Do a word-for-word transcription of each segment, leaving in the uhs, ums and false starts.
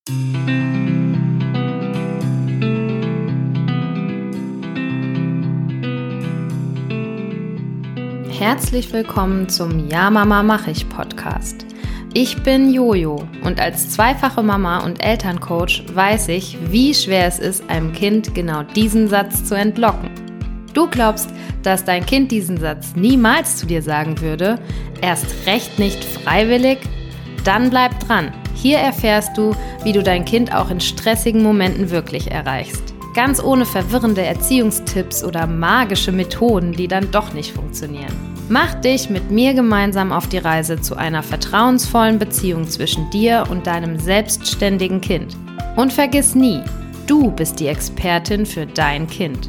Herzlich willkommen zum Ja Mama mach ich Podcast. Ich bin Jojo und als zweifache Mama und Elterncoach weiß ich, wie schwer es ist, einem Kind genau diesen Satz zu entlocken. Du glaubst, dass dein Kind diesen Satz niemals zu dir sagen würde, erst recht nicht freiwillig? Dann bleib dran. Hier erfährst du, wie du dein Kind auch in stressigen Momenten wirklich erreichst. Ganz ohne verwirrende Erziehungstipps oder magische Methoden, die dann doch nicht funktionieren. Mach dich mit mir gemeinsam auf die Reise zu einer vertrauensvollen Beziehung zwischen dir und deinem selbstständigen Kind. Und vergiss nie, du bist die Expertin für dein Kind.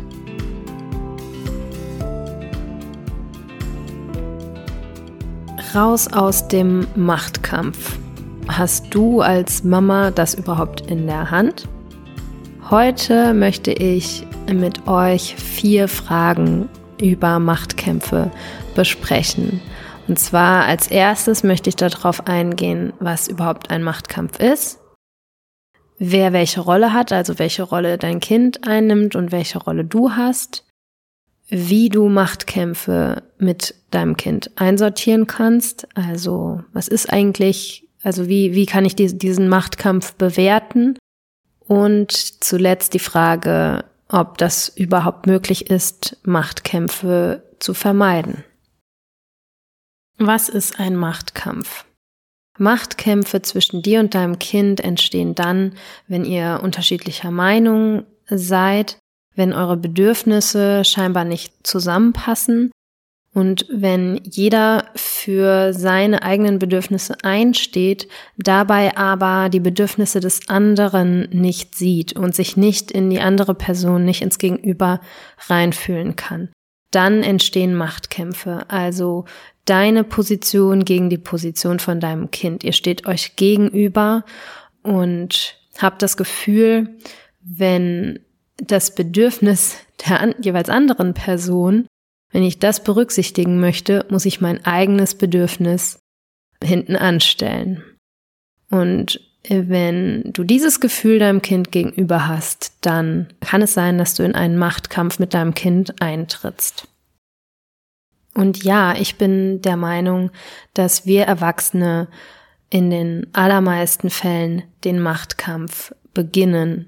Raus aus dem Machtkampf. Hast du als Mama das überhaupt in der Hand? Heute möchte ich mit euch vier Fragen über Machtkämpfe besprechen. Und zwar als erstes möchte ich darauf eingehen, was überhaupt ein Machtkampf ist, wer welche Rolle hat, also welche Rolle dein Kind einnimmt und welche Rolle du hast, wie du Machtkämpfe mit deinem Kind einsortieren kannst, also was ist eigentlich, also wie, wie kann ich diesen Machtkampf bewerten, und zuletzt die Frage, ob das überhaupt möglich ist, Machtkämpfe zu vermeiden. Was ist ein Machtkampf? Machtkämpfe zwischen dir und deinem Kind entstehen dann, wenn ihr unterschiedlicher Meinung seid, wenn eure Bedürfnisse scheinbar nicht zusammenpassen und wenn jeder für seine eigenen Bedürfnisse einsteht, dabei aber die Bedürfnisse des anderen nicht sieht und sich nicht in die andere Person, nicht ins Gegenüber reinfühlen kann. Dann entstehen Machtkämpfe, also deine Position gegen die Position von deinem Kind. Ihr steht euch gegenüber und habt das Gefühl, wenn das Bedürfnis der an, jeweils anderen Person, wenn ich das berücksichtigen möchte, muss ich mein eigenes Bedürfnis hinten anstellen. Und wenn du dieses Gefühl deinem Kind gegenüber hast, dann kann es sein, dass du in einen Machtkampf mit deinem Kind eintrittst. Und ja, ich bin der Meinung, dass wir Erwachsene in den allermeisten Fällen den Machtkampf beginnen.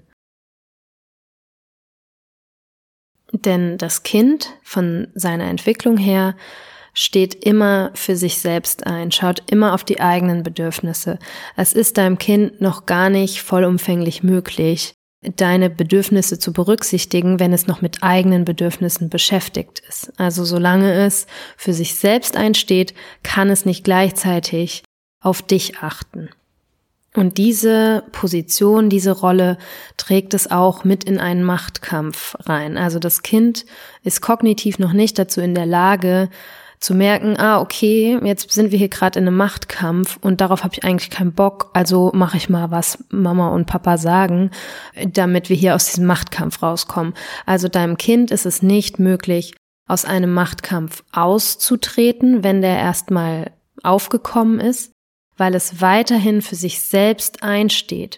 Denn das Kind von seiner Entwicklung her steht immer für sich selbst ein, schaut immer auf die eigenen Bedürfnisse. Es ist deinem Kind noch gar nicht vollumfänglich möglich, deine Bedürfnisse zu berücksichtigen, wenn es noch mit eigenen Bedürfnissen beschäftigt ist. Also solange es für sich selbst einsteht, kann es nicht gleichzeitig auf dich achten. Und diese Position, diese Rolle trägt es auch mit in einen Machtkampf rein. Also das Kind ist kognitiv noch nicht dazu in der Lage zu merken, ah okay, jetzt sind wir hier gerade in einem Machtkampf und darauf habe ich eigentlich keinen Bock, also mache ich mal, was Mama und Papa sagen, damit wir hier aus diesem Machtkampf rauskommen. Also deinem Kind ist es nicht möglich, aus einem Machtkampf auszutreten, wenn der erstmal aufgekommen ist, weil es weiterhin für sich selbst einsteht,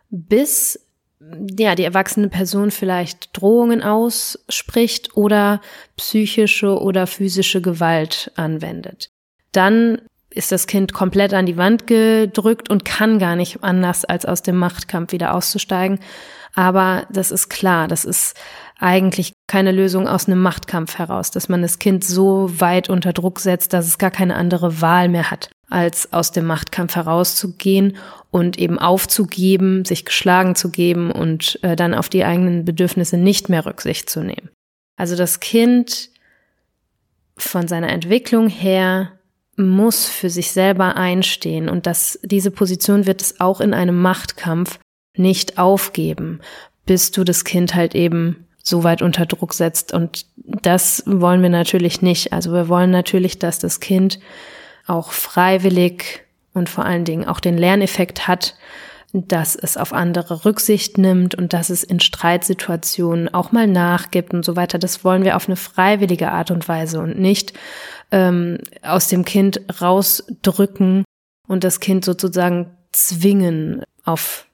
bis ja die erwachsene Person vielleicht Drohungen ausspricht oder psychische oder physische Gewalt anwendet. Dann ist das Kind komplett an die Wand gedrückt und kann gar nicht anders, als aus dem Machtkampf wieder auszusteigen. Aber das ist klar, das ist eigentlich keine Lösung aus einem Machtkampf heraus, dass man das Kind so weit unter Druck setzt, dass es gar keine andere Wahl mehr hat, als aus dem Machtkampf herauszugehen und eben aufzugeben, sich geschlagen zu geben und äh, dann auf die eigenen Bedürfnisse nicht mehr Rücksicht zu nehmen. Also das Kind von seiner Entwicklung her muss für sich selber einstehen und das, diese Position wird es auch in einem Machtkampf nicht aufgeben, bis du das Kind halt eben so weit unter Druck setzt. Und das wollen wir natürlich nicht. Also wir wollen natürlich, dass das Kind auch freiwillig und vor allen Dingen auch den Lerneffekt hat, dass es auf andere Rücksicht nimmt und dass es in Streitsituationen auch mal nachgibt und so weiter. Das wollen wir auf eine freiwillige Art und Weise und nicht ähm, aus dem Kind rausdrücken und das Kind sozusagen zwingen, auf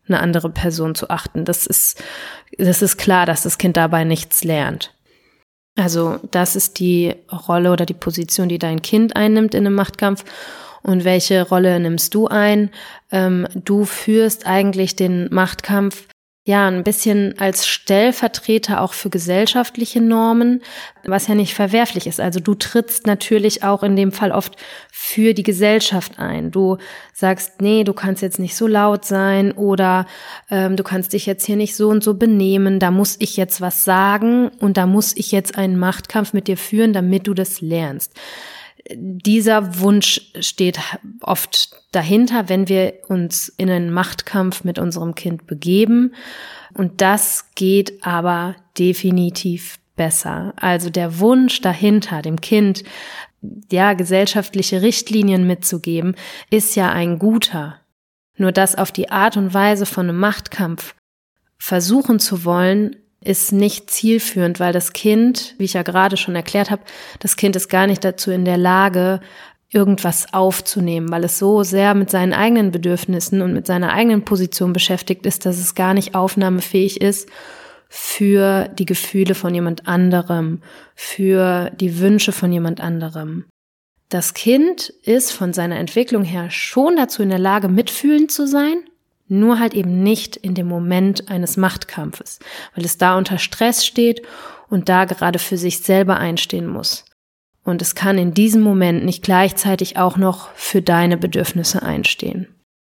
eine andere Person zu achten. Das ist, das ist klar, dass das Kind dabei nichts lernt. Also das ist die Rolle oder die Position, die dein Kind einnimmt in einem Machtkampf. Und welche Rolle nimmst du ein? Ähm, du führst eigentlich den Machtkampf ja ein bisschen als Stellvertreter auch für gesellschaftliche Normen, was ja nicht verwerflich ist. Also du trittst natürlich auch in dem Fall oft für die Gesellschaft ein. Du sagst, nee, du kannst jetzt nicht so laut sein oder ähm, du kannst dich jetzt hier nicht so und so benehmen, da muss ich jetzt was sagen und da muss ich jetzt einen Machtkampf mit dir führen, damit du das lernst. Dieser Wunsch steht oft dahinter, wenn wir uns in einen Machtkampf mit unserem Kind begeben. Und das geht aber definitiv besser. Also der Wunsch dahinter, dem Kind ja gesellschaftliche Richtlinien mitzugeben, ist ja ein guter. Nur das auf die Art und Weise von einem Machtkampf versuchen zu wollen, ist nicht zielführend, weil das Kind, wie ich ja gerade schon erklärt habe, das Kind ist gar nicht dazu in der Lage, irgendwas aufzunehmen, weil es so sehr mit seinen eigenen Bedürfnissen und mit seiner eigenen Position beschäftigt ist, dass es gar nicht aufnahmefähig ist für die Gefühle von jemand anderem, für die Wünsche von jemand anderem. Das Kind ist von seiner Entwicklung her schon dazu in der Lage, mitfühlend zu sein, nur halt eben nicht in dem Moment eines Machtkampfes, weil es da unter Stress steht und da gerade für sich selber einstehen muss. Und es kann in diesem Moment nicht gleichzeitig auch noch für deine Bedürfnisse einstehen.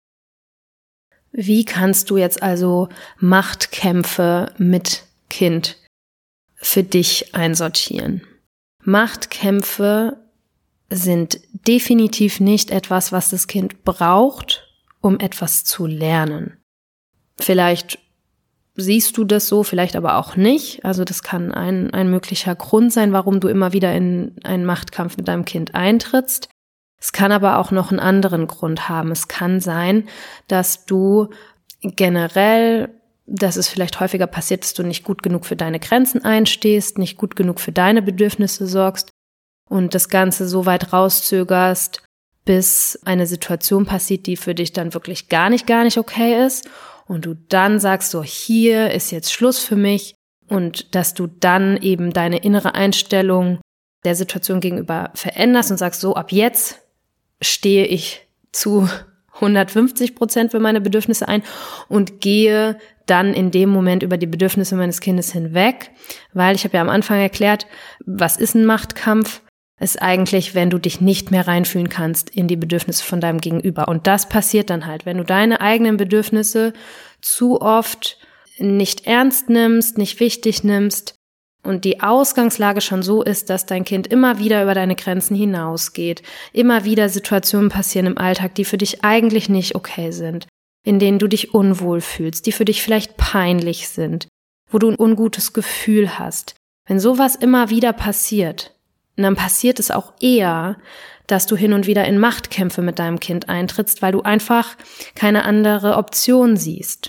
Wie kannst du jetzt also Machtkämpfe mit Kind für dich einsortieren? Machtkämpfe sind definitiv nicht etwas, was das Kind braucht, um etwas zu lernen. Vielleicht siehst du das so, vielleicht aber auch nicht. Also das kann ein, ein möglicher Grund sein, warum du immer wieder in einen Machtkampf mit deinem Kind eintrittst. Es kann aber auch noch einen anderen Grund haben. Es kann sein, dass du generell, dass es vielleicht häufiger passiert, dass du nicht gut genug für deine Grenzen einstehst, nicht gut genug für deine Bedürfnisse sorgst und das Ganze so weit rauszögerst, bis eine Situation passiert, die für dich dann wirklich gar nicht, gar nicht okay ist und du dann sagst, so hier ist jetzt Schluss für mich und dass du dann eben deine innere Einstellung der Situation gegenüber veränderst und sagst, so ab jetzt stehe ich zu hundertfünfzig Prozent für meine Bedürfnisse ein und gehe dann in dem Moment über die Bedürfnisse meines Kindes hinweg, weil ich habe ja am Anfang erklärt, was ist ein Machtkampf? Ist eigentlich, wenn du dich nicht mehr reinfühlen kannst in die Bedürfnisse von deinem Gegenüber. Und das passiert dann halt, wenn du deine eigenen Bedürfnisse zu oft nicht ernst nimmst, nicht wichtig nimmst und die Ausgangslage schon so ist, dass dein Kind immer wieder über deine Grenzen hinausgeht, immer wieder Situationen passieren im Alltag, die für dich eigentlich nicht okay sind, in denen du dich unwohl fühlst, die für dich vielleicht peinlich sind, wo du ein ungutes Gefühl hast. Wenn sowas immer wieder passiert, und dann passiert es auch eher, dass du hin und wieder in Machtkämpfe mit deinem Kind eintrittst, weil du einfach keine andere Option siehst.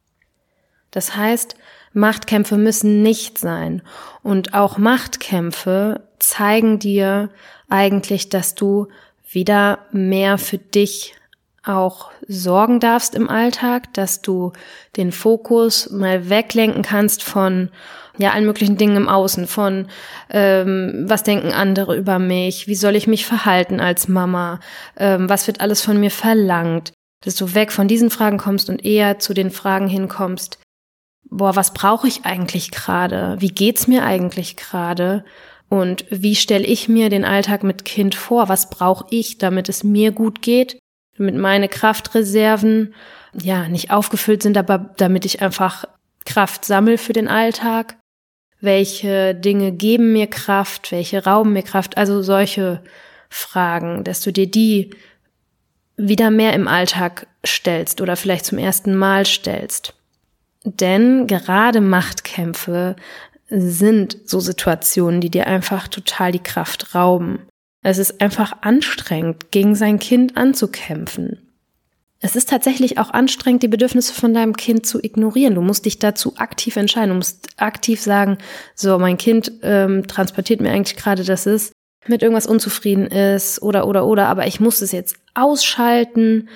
Das heißt, Machtkämpfe müssen nicht sein. Und auch Machtkämpfe zeigen dir eigentlich, dass du wieder mehr für dich auch sorgen darfst im Alltag, dass du den Fokus mal weglenken kannst von ja allen möglichen Dingen im Außen, von ähm, was denken andere über mich, wie soll ich mich verhalten als Mama, ähm, was wird alles von mir verlangt, dass du weg von diesen Fragen kommst und eher zu den Fragen hinkommst, boah, was brauche ich eigentlich gerade, wie geht's mir eigentlich gerade und wie stelle ich mir den Alltag mit Kind vor, was brauche ich, damit es mir gut geht, damit meine Kraftreserven ja nicht aufgefüllt sind, aber damit ich einfach Kraft sammle für den Alltag. Welche Dinge geben mir Kraft, welche rauben mir Kraft, also solche Fragen, dass du dir die wieder mehr im Alltag stellst oder vielleicht zum ersten Mal stellst. Denn gerade Machtkämpfe sind so Situationen, die dir einfach total die Kraft rauben. Es ist einfach anstrengend, gegen sein Kind anzukämpfen. Es ist tatsächlich auch anstrengend, die Bedürfnisse von deinem Kind zu ignorieren. Du musst dich dazu aktiv entscheiden. Du musst aktiv sagen, so, mein Kind ähm, transportiert mir eigentlich gerade, dass es mit irgendwas unzufrieden ist oder, oder, oder, aber ich muss es jetzt ausschalten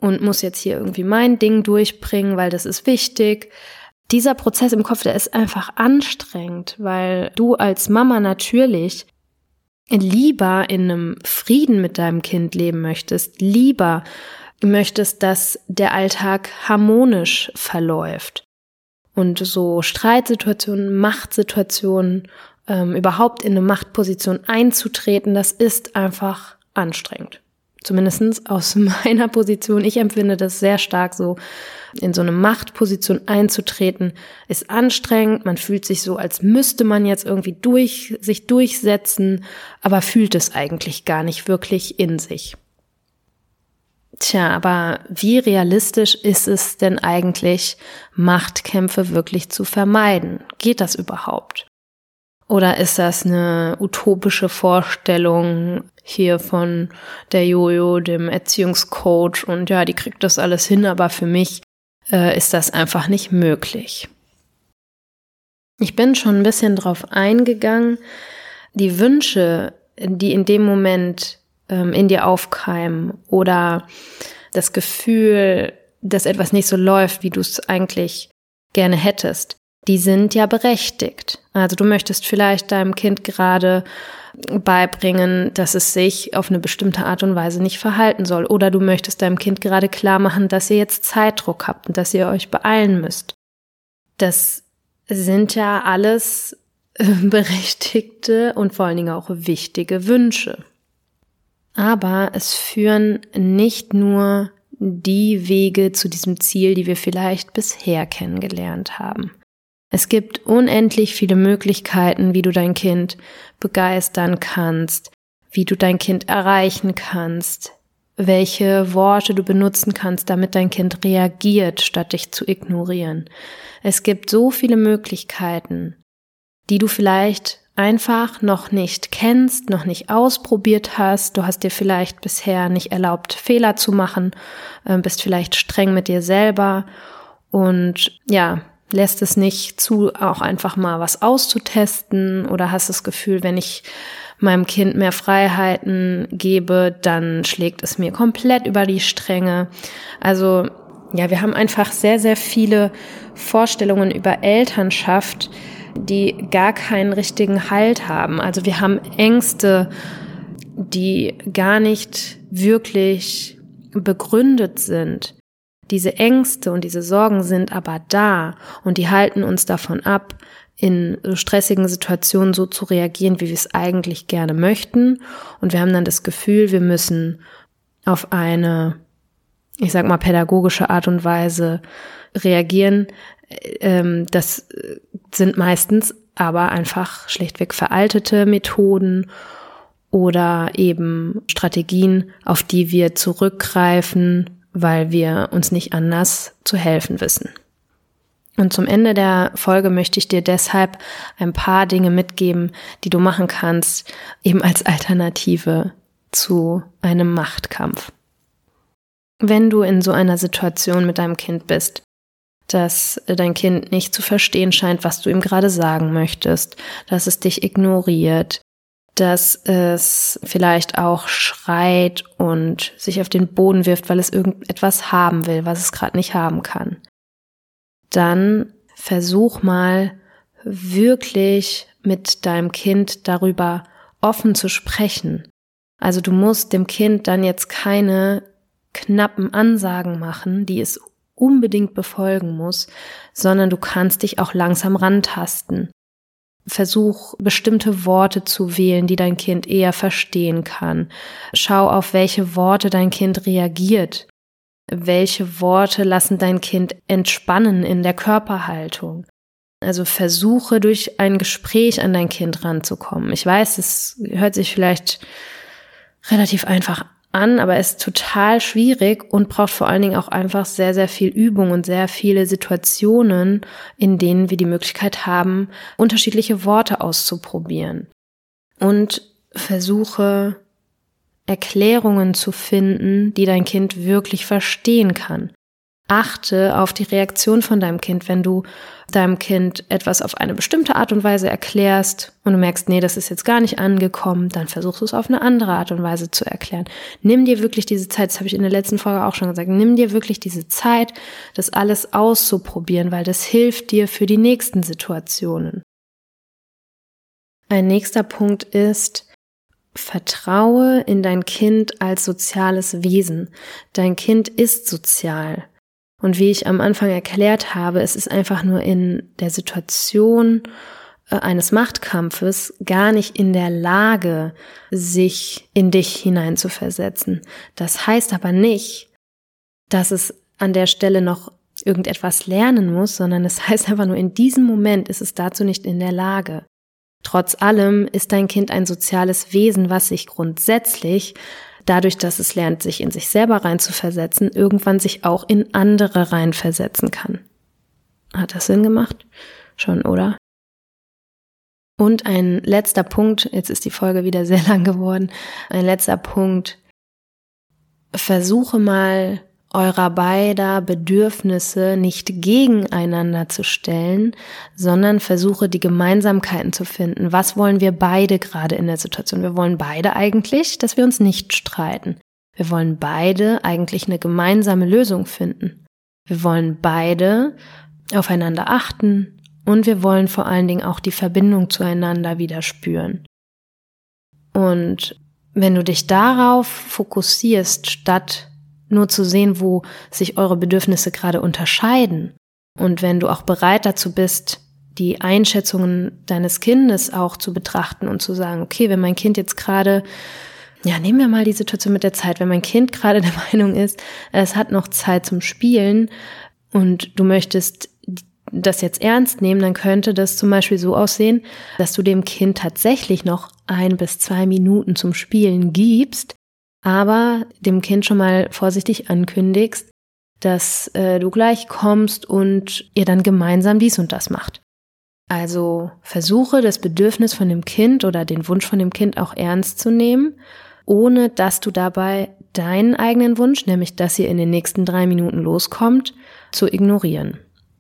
und muss jetzt hier irgendwie mein Ding durchbringen, weil das ist wichtig. Dieser Prozess im Kopf, der ist einfach anstrengend, weil du als Mama natürlich lieber in einem Frieden mit deinem Kind leben möchtest, lieber möchtest, dass der Alltag harmonisch verläuft. Und so Streitsituationen, Machtsituationen, ähm, überhaupt in eine Machtposition einzutreten, das ist einfach anstrengend. Zumindest aus meiner Position. Ich empfinde das sehr stark so. In so eine Machtposition einzutreten, ist anstrengend. Man fühlt sich so, als müsste man jetzt irgendwie durch, sich durchsetzen, aber fühlt es eigentlich gar nicht wirklich in sich. Tja, aber wie realistisch ist es denn eigentlich, Machtkämpfe wirklich zu vermeiden? Geht das überhaupt? Oder ist das eine utopische Vorstellung hier von der Jojo, dem Erziehungscoach, und ja, die kriegt das alles hin, aber für mich äh, ist das einfach nicht möglich. Ich bin schon ein bisschen drauf eingegangen, die Wünsche, die in dem Moment ähm, in dir aufkeimen oder das Gefühl, dass etwas nicht so läuft, wie du es eigentlich gerne hättest, die sind ja berechtigt. Also du möchtest vielleicht deinem Kind gerade beibringen, dass es sich auf eine bestimmte Art und Weise nicht verhalten soll. Oder du möchtest deinem Kind gerade klar machen, dass ihr jetzt Zeitdruck habt und dass ihr euch beeilen müsst. Das sind ja alles berechtigte und vor allen Dingen auch wichtige Wünsche. Aber es führen nicht nur die Wege zu diesem Ziel, die wir vielleicht bisher kennengelernt haben. Es gibt unendlich viele Möglichkeiten, wie du dein Kind begeistern kannst, wie du dein Kind erreichen kannst, welche Worte du benutzen kannst, damit dein Kind reagiert, statt dich zu ignorieren. Es gibt so viele Möglichkeiten, die du vielleicht einfach noch nicht kennst, noch nicht ausprobiert hast. Du hast dir vielleicht bisher nicht erlaubt, Fehler zu machen, bist vielleicht streng mit dir selber und ja, lässt es nicht zu, auch einfach mal was auszutesten, oder hast das Gefühl, wenn ich meinem Kind mehr Freiheiten gebe, dann schlägt es mir komplett über die Stränge. Also ja, wir haben einfach sehr, sehr viele Vorstellungen über Elternschaft, die gar keinen richtigen Halt haben. Also wir haben Ängste, die gar nicht wirklich begründet sind. Diese Ängste und diese Sorgen sind aber da und die halten uns davon ab, in so stressigen Situationen so zu reagieren, wie wir es eigentlich gerne möchten. Und wir haben dann das Gefühl, wir müssen auf eine, ich sag mal, pädagogische Art und Weise reagieren. Das sind meistens aber einfach schlichtweg veraltete Methoden oder eben Strategien, auf die wir zurückgreifen, weil wir uns nicht anders zu helfen wissen. Und zum Ende der Folge möchte ich dir deshalb ein paar Dinge mitgeben, die du machen kannst, eben als Alternative zu einem Machtkampf. Wenn du in so einer Situation mit deinem Kind bist, dass dein Kind nicht zu verstehen scheint, was du ihm gerade sagen möchtest, dass es dich ignoriert, dass es vielleicht auch schreit und sich auf den Boden wirft, weil es irgendetwas haben will, was es gerade nicht haben kann. Dann versuch mal wirklich mit deinem Kind darüber offen zu sprechen. Also du musst dem Kind dann jetzt keine knappen Ansagen machen, die es unbedingt befolgen muss, sondern du kannst dich auch langsam rantasten. Versuch, bestimmte Worte zu wählen, die dein Kind eher verstehen kann. Schau, auf welche Worte dein Kind reagiert. Welche Worte lassen dein Kind entspannen in der Körperhaltung. Also versuche, durch ein Gespräch an dein Kind ranzukommen. Ich weiß, es hört sich vielleicht relativ einfach an, aber es ist total schwierig und braucht vor allen Dingen auch einfach sehr, sehr viel Übung und sehr viele Situationen, in denen wir die Möglichkeit haben, unterschiedliche Worte auszuprobieren. Und versuche, Erklärungen zu finden, die dein Kind wirklich verstehen kann. achte auf die Reaktion von deinem Kind, wenn du deinem Kind etwas auf eine bestimmte Art und Weise erklärst und du merkst, nee, das ist jetzt gar nicht angekommen, dann versuchst du es auf eine andere Art und Weise zu erklären. Nimm dir wirklich diese Zeit, das habe ich in der letzten Folge auch schon gesagt, nimm dir wirklich diese Zeit, das alles auszuprobieren, weil das hilft dir für die nächsten Situationen. Ein nächster Punkt ist, vertraue in dein Kind als soziales Wesen. Dein Kind ist sozial. Und wie ich am Anfang erklärt habe, es ist einfach nur in der Situation äh, eines Machtkampfes gar nicht in der Lage, sich in dich hineinzuversetzen. Das heißt aber nicht, dass es an der Stelle noch irgendetwas lernen muss, sondern es heißt einfach nur, in diesem Moment ist es dazu nicht in der Lage. Trotz allem ist dein Kind ein soziales Wesen, was sich grundsätzlich dadurch, dass es lernt, sich in sich selber reinzuversetzen, irgendwann sich auch in andere reinversetzen kann. Hat das Sinn gemacht? Schon, oder? Und ein letzter Punkt, jetzt ist die Folge wieder sehr lang geworden, ein letzter Punkt, versuche mal eurer beider Bedürfnisse nicht gegeneinander zu stellen, sondern versuche die Gemeinsamkeiten zu finden. Was wollen wir beide gerade in der Situation? Wir wollen beide eigentlich, dass wir uns nicht streiten. Wir wollen beide eigentlich eine gemeinsame Lösung finden. Wir wollen beide aufeinander achten und wir wollen vor allen Dingen auch die Verbindung zueinander wieder spüren. Und wenn du dich darauf fokussierst, statt nur zu sehen, wo sich eure Bedürfnisse gerade unterscheiden. Und wenn du auch bereit dazu bist, die Einschätzungen deines Kindes auch zu betrachten und zu sagen, okay, wenn mein Kind jetzt gerade, ja, nehmen wir mal die Situation mit der Zeit, wenn mein Kind gerade der Meinung ist, es hat noch Zeit zum Spielen und du möchtest das jetzt ernst nehmen, dann könnte das zum Beispiel so aussehen, dass du dem Kind tatsächlich noch ein bis zwei Minuten zum Spielen gibst, aber dem Kind schon mal vorsichtig ankündigst, dass äh, du gleich kommst und ihr dann gemeinsam dies und das macht. Also versuche das Bedürfnis von dem Kind oder den Wunsch von dem Kind auch ernst zu nehmen, ohne dass du dabei deinen eigenen Wunsch, nämlich dass ihr in den nächsten drei Minuten loskommt, zu ignorieren.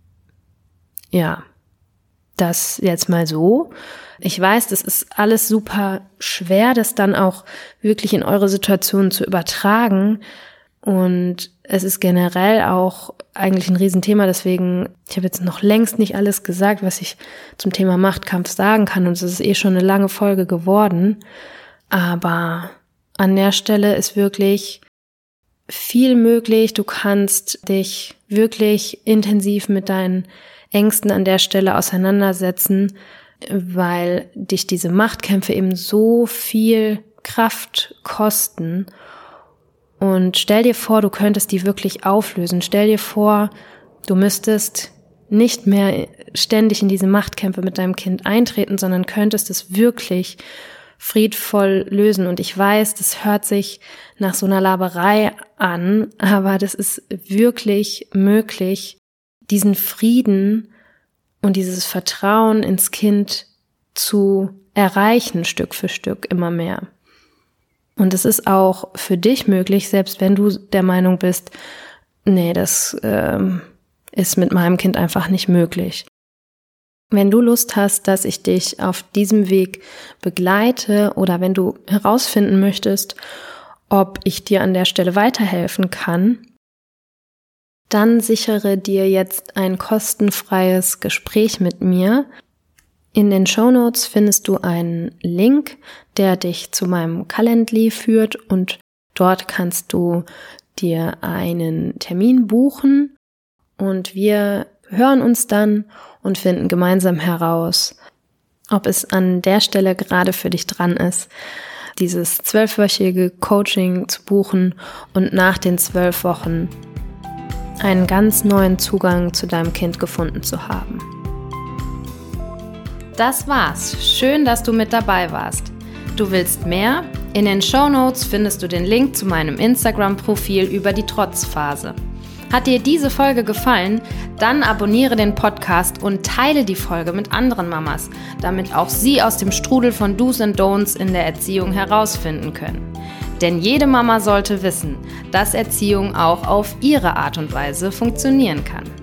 Ja, das jetzt mal so. Ich weiß, das ist alles super schwer, das dann auch wirklich in eure Situation zu übertragen. Und es ist generell auch eigentlich ein Riesenthema. Deswegen, ich habe jetzt noch längst nicht alles gesagt, was ich zum Thema Machtkampf sagen kann. Und es ist eh schon eine lange Folge geworden. Aber an der Stelle ist wirklich viel möglich. Du kannst dich wirklich intensiv mit deinen Ängsten an der Stelle auseinandersetzen, weil dich diese Machtkämpfe eben so viel Kraft kosten. Und stell dir vor, du könntest die wirklich auflösen. Stell dir vor, du müsstest nicht mehr ständig in diese Machtkämpfe mit deinem Kind eintreten, sondern könntest es wirklich friedvoll lösen. Und ich weiß, das hört sich nach so einer Laberei an, aber das ist wirklich möglich, diesen Frieden und dieses Vertrauen ins Kind zu erreichen, Stück für Stück immer mehr. Und es ist auch für dich möglich, selbst wenn du der Meinung bist, nee, das ähm, ist mit meinem Kind einfach nicht möglich. Wenn du Lust hast, dass ich dich auf diesem Weg begleite oder wenn du herausfinden möchtest, ob ich dir an der Stelle weiterhelfen kann, dann sichere dir jetzt ein kostenfreies Gespräch mit mir. In den Shownotes findest du einen Link, der dich zu meinem Calendly führt und dort kannst du dir einen Termin buchen und wir hören uns dann und finden gemeinsam heraus, ob es an der Stelle gerade für dich dran ist, dieses zwölfwöchige Coaching zu buchen und nach den zwölf Wochen einen ganz neuen Zugang zu deinem Kind gefunden zu haben. Das war's. Schön, dass du mit dabei warst. Du willst mehr? In den Shownotes findest du den Link zu meinem Instagram-Profil über die Trotzphase. Hat dir diese Folge gefallen? Dann abonniere den Podcast und teile die Folge mit anderen Mamas, damit auch sie aus dem Strudel von Do's und Don'ts in der Erziehung herausfinden können. Denn jede Mama sollte wissen, dass Erziehung auch auf ihre Art und Weise funktionieren kann.